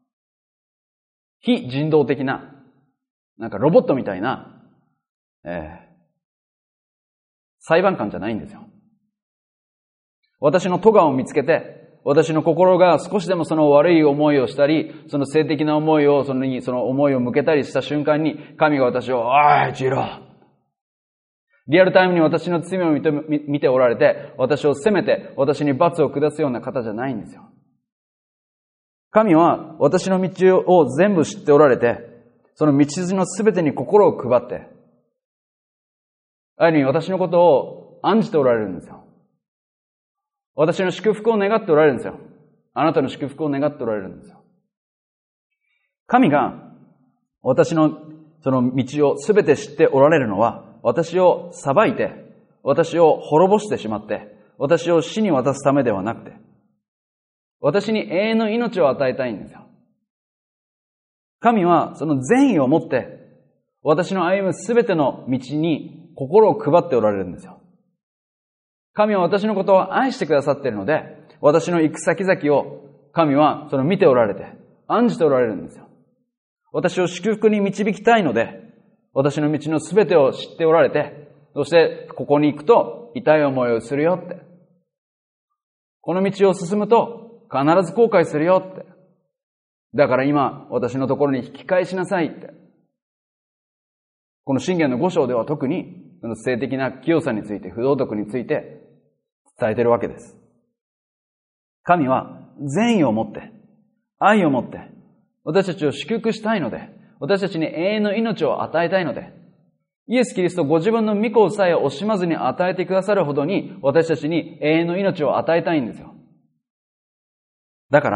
非人道的な、なんかロボットみたいな、えー、裁判官じゃないんですよ。私の咎を見つけて、私の心が少しでもその悪い思いをしたり、その性的な思いを、そのに、その思いを向けたりした瞬間に、神が私を、おい、ジロー。リアルタイムに私の罪を見て、見ておられて、私を責めて、私に罰を下すような方じゃないんですよ。神は私の道を全部知っておられて、その道筋のすべてに心を配って、ある意味私のことを案じておられるんですよ。私の祝福を願っておられるんですよ。あなたの祝福を願っておられるんですよ。神が私のその道をすべて知っておられるのは、私を裁いて、私を滅ぼしてしまって、私を死に渡すためではなくて、私に永遠の命を与えたいんですよ。神はその善意を持って、私の歩むすべての道に心を配っておられるんですよ。神は私のことを愛してくださっているので、私の行く先々を神はその見ておられて、案じておられるんですよ。私を祝福に導きたいので、私の道のすべてを知っておられて、そしてここに行くと痛い思いをするよって。この道を進むと必ず後悔するよって。だから今私のところに引き返しなさいって。この箴言のご章では特にその性的な清さについて、不道徳について伝えているわけです。神は善意を持って、愛を持って、私たちを祝福したいので、私たちに永遠の命を与えたいので、イエス・キリストご自分の御子さえ惜しまずに与えてくださるほどに、私たちに永遠の命を与えたいんですよ。だから、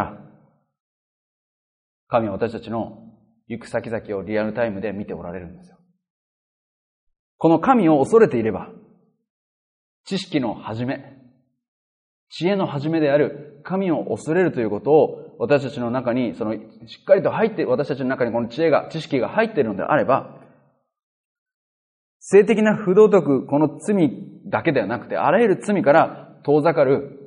神は私たちの行く先々をリアルタイムで見ておられるんですよ。この神を恐れていれば、知識の始め、知恵の始めである神を恐れるということを私たちの中に、そのしっかりと入って、私たちの中にこの知恵が、知識が入っているのであれば、性的な不道徳、この罪だけではなくて、あらゆる罪から遠ざかる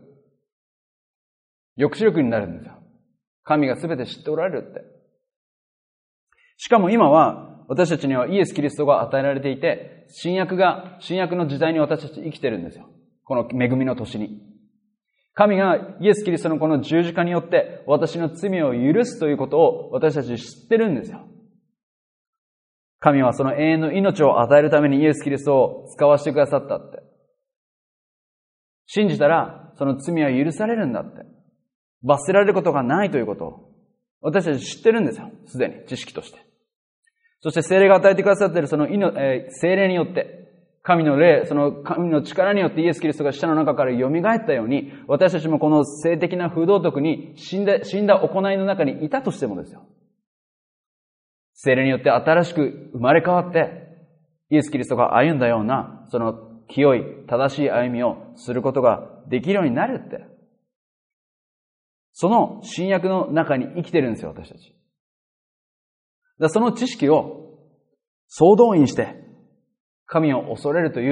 抑止力になるんですよ。神が全て知っておられるって。しかも今は、私たちにはイエス・キリストが与えられていて、新約が、新約の時代に私たち生きてるんですよ。この恵みの年に。神がイエス・キリストのこの十字架によって私の罪を許すということを私たち知ってるんですよ。神はその永遠の命を与えるためにイエス・キリストを使わせてくださったって。信じたらその罪は許されるんだって。罰せられることがないということを私たち知ってるんですよ。すでに知識として。そして聖霊が与えてくださっているその、えー、聖霊によって、神の霊、その神の力によってイエス・キリストが死者の中から蘇ったように、私たちもこの性的な不道徳に死んだ、死んだ行いの中にいたとしてもですよ。聖霊によって新しく生まれ変わって、イエス・キリストが歩んだような、その清い、正しい歩みをすることができるようになるって。その新約の中に生きてるんですよ、私たち。その知識を総動員して、神を恐れるという、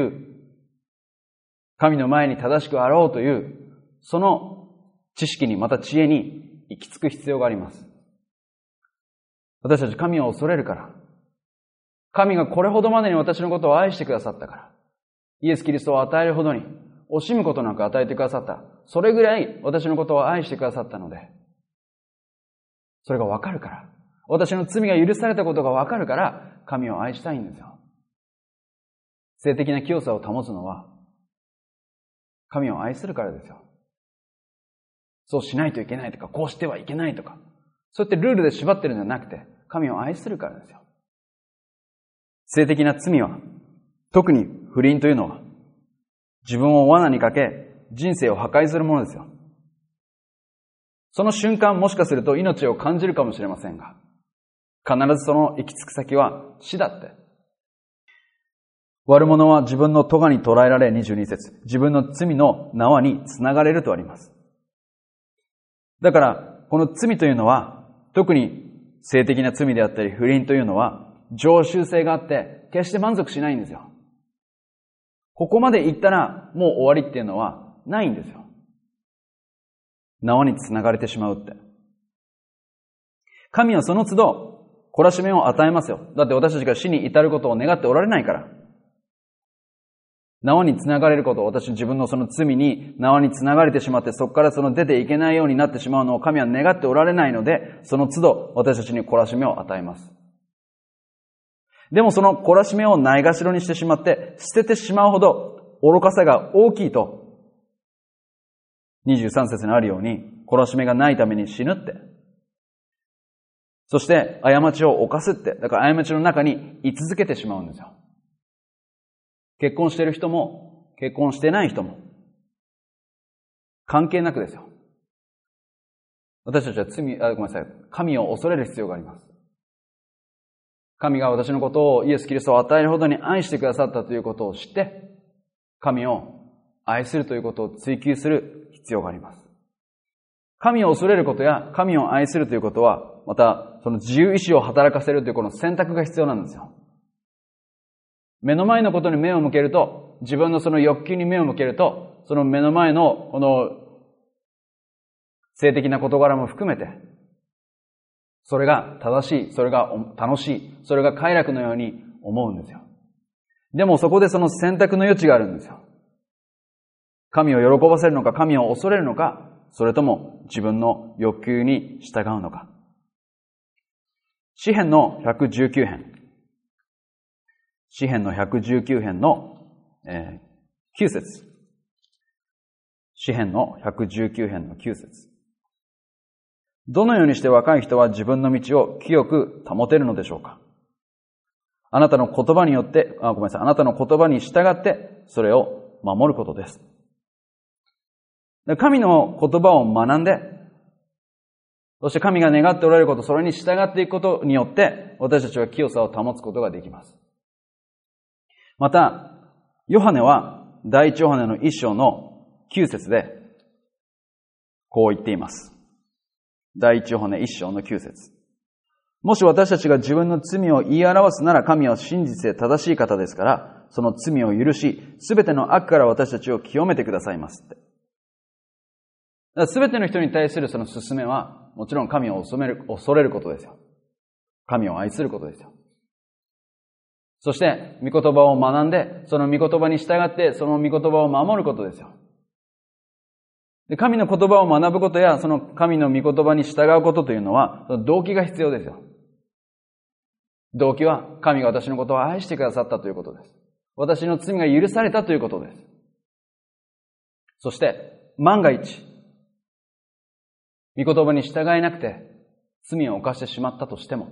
神の前に正しくあろうという、その知識に、また知恵に行き着く必要があります。私たち神を恐れるから。神がこれほどまでに私のことを愛してくださったから。イエス・キリストを与えるほどに、惜しむことなく与えてくださった。それぐらい私のことを愛してくださったので、それがわかるから。私の罪が許されたことがわかるから、神を愛したいんですよ。性的な清さを保つのは、神を愛するからですよ。そうしないといけないとか、こうしてはいけないとか、そうやってルールで縛ってるんじゃなくて、神を愛するからですよ。性的な罪は、特に不倫というのは、自分を罠にかけ、人生を破壊するものですよ。その瞬間、もしかすると命を感じるかもしれませんが、必ずその行き着く先は死だって。悪者は自分の咎に捕らえられ、にじゅうに節、自分の罪の縄につながれるとあります。だから、この罪というのは、特に性的な罪であったり、不倫というのは、常習性があって、決して満足しないんですよ。ここまで行ったら、もう終わりっていうのは、ないんですよ。縄につながれてしまうって。神はその都度、懲らしめを与えますよ。だって私たちが死に至ることを願っておられないから。縄につながれることを、私自分のその罪に縄につながれてしまって、そこからその出ていけないようになってしまうのを神は願っておられないので、その都度私たちに懲らしめを与えます。でもその懲らしめをないがしろにしてしまって、捨ててしまうほど愚かさが大きいと、にじゅうさん節にあるように、懲らしめがないために死ぬって。そして、過ちを犯すって。だから過ちの中に居続けてしまうんですよ。結婚している人も、結婚してない人も、関係なくですよ。私たちは罪、あ、ごめんなさい。神を恐れる必要があります。神が私のことを、イエス・キリストを与えるほどに愛してくださったということを知って、神を愛するということを追求する必要があります。神を恐れることや神を愛するということは、またその自由意志を働かせるというこの選択が必要なんですよ。目の前のことに目を向けると、自分のその欲求に目を向けると、その目の前のこの性的な事柄も含めて、それが正しい、それが楽しい、それが快楽のように思うんですよ。でもそこでその選択の余地があるんですよ。神を喜ばせるのか、神を恐れるのか、それとも自分の欲求に従うのか。詩編のひゃくじゅうきゅう編。詩編のひゃくじゅうきゅう編の、えー、きゅう節。詩編のひゃくじゅうきゅう編のきゅう節。どのようにして若い人は自分の道を清く保てるのでしょうか。あなたの言葉によって、あ、ごめんなさい、あなたの言葉に従ってそれを守ることです。神の言葉を学んで、そして神が願っておられること、それに従っていくことによって、私たちは清さを保つことができます。また、ヨハネは、第一ヨハネの一章のきゅう節で、こう言っています。第一ヨハネ一章のきゅう節。もし私たちが自分の罪を言い表すなら、神は真実で正しい方ですから、その罪を許し、すべての悪から私たちを清めてくださいますって。すべての人に対するその勧めは、もちろん神を恐れる、恐れることですよ。神を愛することですよ。そして、御言葉を学んで、その御言葉に従って、その御言葉を守ることですよ。で、神の言葉を学ぶことや、その神の御言葉に従うことというのは、動機が必要ですよ。動機は、神が私のことを愛してくださったということです。私の罪が許されたということです。そして、万が一、御言葉に従えなくて罪を犯してしまったとしても、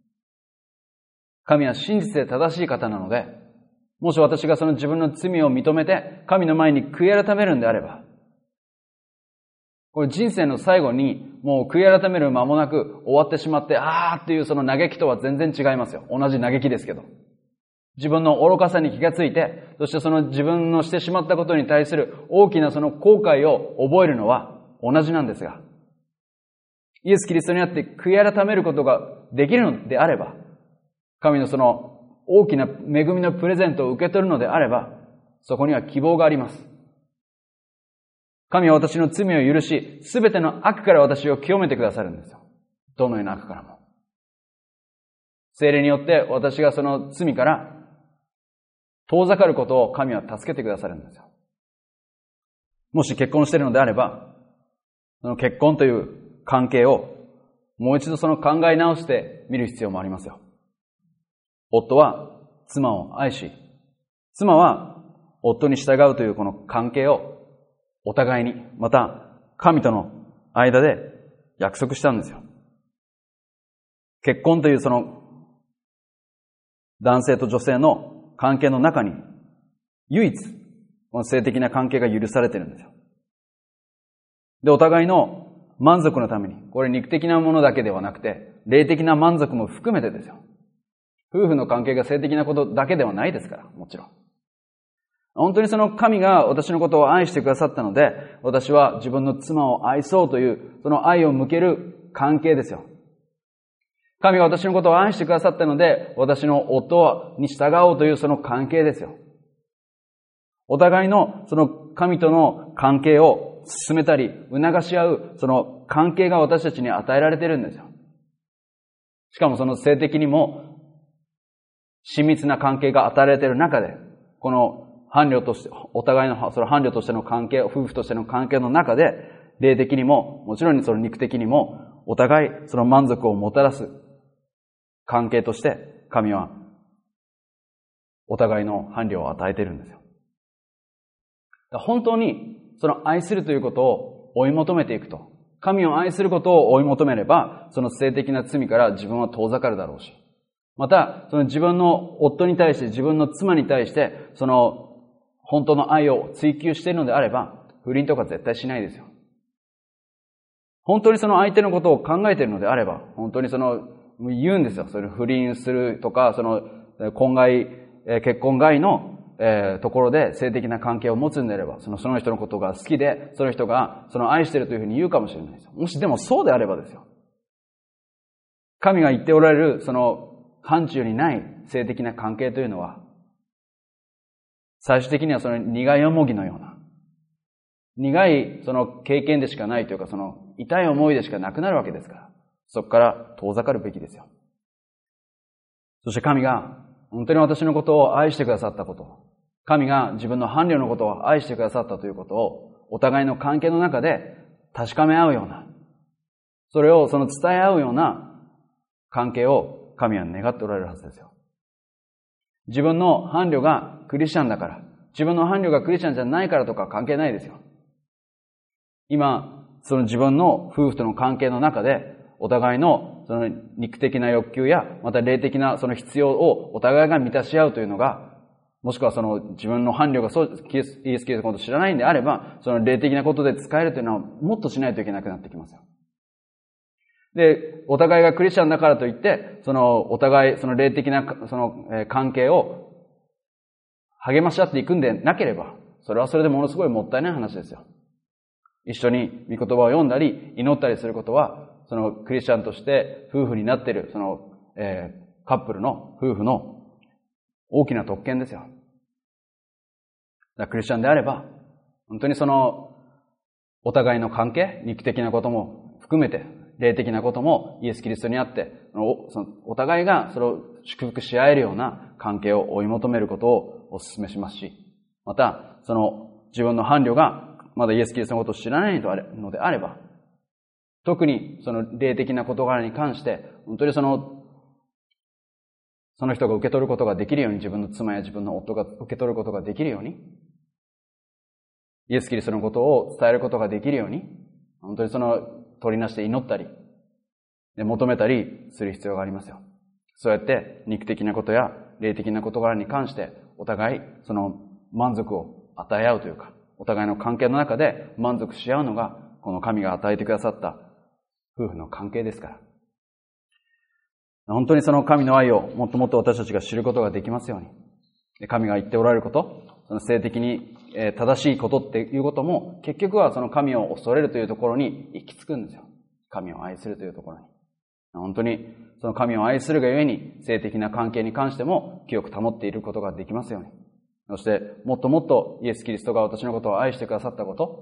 神は真実で正しい方なので、もし私がその自分の罪を認めて神の前に悔い改めるんであれば、これ人生の最後にもう悔い改める間もなく終わってしまって、あーっていうその嘆きとは全然違いますよ。同じ嘆きですけど。自分の愚かさに気がついて、そしてその自分のしてしまったことに対する大きなその後悔を覚えるのは同じなんですが、イエス・キリストにあって悔い改めることができるのであれば、神のその大きな恵みのプレゼントを受け取るのであれば、そこには希望があります。 神は私の罪を許し、すべての悪から私を清めてくださるんですよ。どのような悪からも。聖霊によって私がその罪から遠ざかることを神は助けてくださるんですよ。もし結婚しているのであれば、その結婚という関係をもう一度その考え直してみる必要もありますよ。夫は妻を愛し、妻は夫に従うというこの関係をお互いに、また神との間で約束したんですよ。結婚というその男性と女性の関係の中に唯一この性的な関係が許されているんですよ。で、お互いの満足のために、これ肉的なものだけではなくて、霊的な満足も含めてですよ。夫婦の関係が性的なことだけではないですから、もちろん。本当にその神が私のことを愛してくださったので、私は自分の妻を愛そうという、その愛を向ける関係ですよ。神が私のことを愛してくださったので、私の夫に従おうというその関係ですよ。お互いのその神との関係を進めたり、促し合う、その関係が私たちに与えられているんですよ。しかもその性的にも親密な関係が与えられている中で、この伴侶として、お互いのその伴侶としての関係、夫婦としての関係の中で、霊的にも、もちろんその肉的にも、お互いその満足をもたらす関係として、神はお互いの伴侶を与えているんですよ。本当にその愛するということを追い求めていくと、神を愛することを追い求めれば、その性的な罪から自分は遠ざかるだろうし、また、その自分の夫に対して、自分の妻に対して、その本当の愛を追求しているのであれば、不倫とか絶対しないですよ。本当にその相手のことを考えているのであれば、本当にその、言うんですよ。それ不倫するとか、その、婚外、結婚外の、えー、ところで性的な関係を持つんであれば、その、その人のことが好きで、その人が、その愛しているというふうに言うかもしれないですよ。もしでもそうであればですよ。神が言っておられる、その、範疇にない性的な関係というのは、最終的にはその苦い思いのような、苦いその経験でしかないというか、その痛い思いでしかなくなるわけですから、そこから遠ざかるべきですよ。そして神が本当に私のことを愛してくださったこと、神が自分の伴侶のことを愛してくださったということを、お互いの関係の中で確かめ合うような、それをその伝え合うような関係を神は願っておられるはずですよ。自分の伴侶がクリスチャンだから、自分の伴侶がクリスチャンじゃないからとか関係ないですよ。今、その自分の夫婦との関係の中で、お互いのその肉的な欲求や、また霊的なその必要をお互いが満たし合うというのが、もしくはその自分の伴侶がそう、イエス・キリストのことを知らないんであれば、その霊的なことで使えるというのはもっとしないといけなくなってきますよ。で、お互いがクリスチャンだからといって、その、お互い、その霊的な、その、えー、関係を励まし合っていくんでなければ、それはそれでものすごいもったいない話ですよ。一緒に御言葉を読んだり、祈ったりすることは、その、クリスチャンとして夫婦になっている、その、えー、カップルの、夫婦の大きな特権ですよ。だからクリスチャンであれば、本当にその、お互いの関係、肉的なことも含めて、霊的なこともイエス・キリストにあって、お, そのお互いがそれを祝福し合えるような関係を追い求めることをお勧めしますし、また、その自分の伴侶がまだイエス・キリストのことを知らないのであれば、特にその霊的な事柄に関して、本当にその、その人が受け取ることができるように、自分の妻や自分の夫が受け取ることができるように、イエス・キリストのことを伝えることができるように、本当にその、取りなして祈ったり、求めたりする必要がありますよ。そうやって肉的なことや霊的な事柄に関して、お互いその満足を与え合うというか、お互いの関係の中で満足し合うのが、この神が与えてくださった夫婦の関係ですから。本当にその神の愛をもっともっと私たちが知ることができますように。神が言っておられること、その性的に正しいことっていうことも、結局はその神を恐れるというところに行き着くんですよ。神を愛するというところに。本当にその神を愛するがゆえに、性的な関係に関しても清く保っていることができますように。そして、もっともっとイエス・キリストが私のことを愛してくださったこと、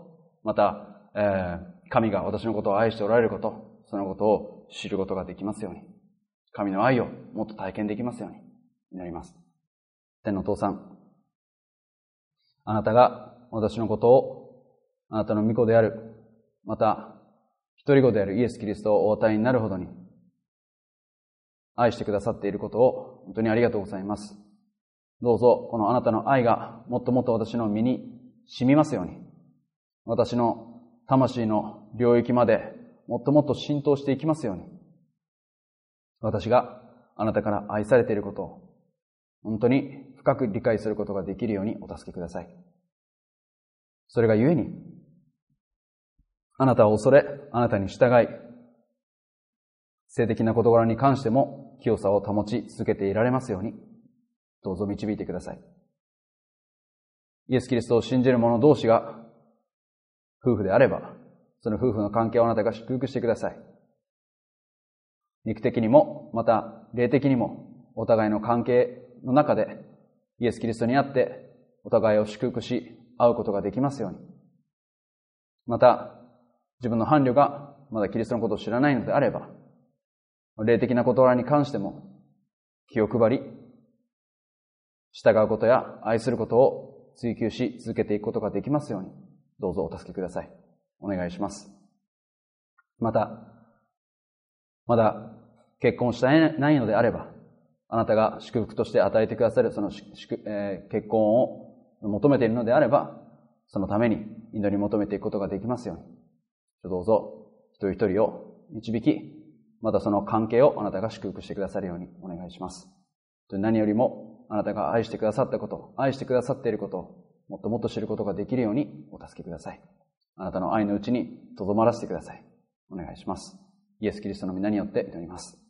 また、えー、神が私のことを愛しておられること、そのことを知ることができますように、神の愛をもっと体験できますように祈ります。天のお父さん、あなたが私のことを、あなたの御子である、また、一人子であるイエス・キリストをお与えになるほどに、愛してくださっていることを本当にありがとうございます。どうぞ、このあなたの愛がもっともっと私の身に染みますように、私の魂の領域までもっともっと浸透していきますように、私があなたから愛されていることを本当に深く理解することができるようにお助けください。それがゆえに、あなたを恐れ、あなたに従い、性的な事柄に関しても清さを保ち続けていられますように、どうぞ導いてください。イエス・キリストを信じる者同士が夫婦であれば、その夫婦の関係をあなたが祝福してください。肉的にも、また霊的にも、お互いの関係の中で、イエス・キリストにあって、お互いを祝福し、会うことができますように。また、自分の伴侶がまだキリストのことを知らないのであれば、霊的な事柄に関しても気を配り、従うことや愛することを追求し続けていくことができますように、どうぞお助けください。お願いします。また、まだ結婚してないのであれば、あなたが祝福として与えてくださるその、えー、結婚を求めているのであれば、そのために祈り求めていくことができますように、どうぞ一人一人を導き、またその関係をあなたが祝福してくださるようにお願いします。何よりもあなたが愛してくださったこと、愛してくださっていることをもっともっと知ることができるようにお助けください。あなたの愛のうちに留まらせてください。お願いします。イエス・キリストの皆によって祈ります。